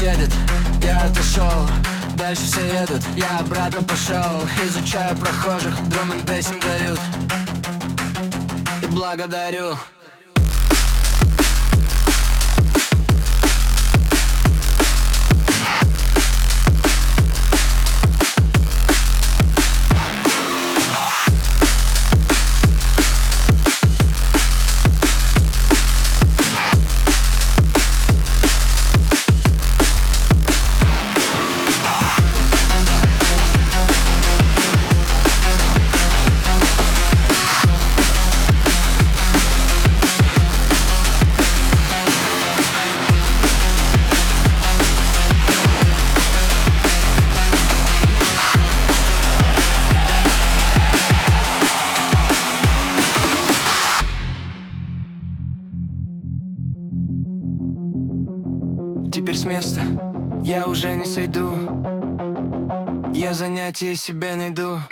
едет, я отошел. Дальше все едут, я обратно пошел. Изучаю прохожих, драм-н-бейсинг дают. И благодарю. Теперь с места я уже не сойду, я занятия себе найду.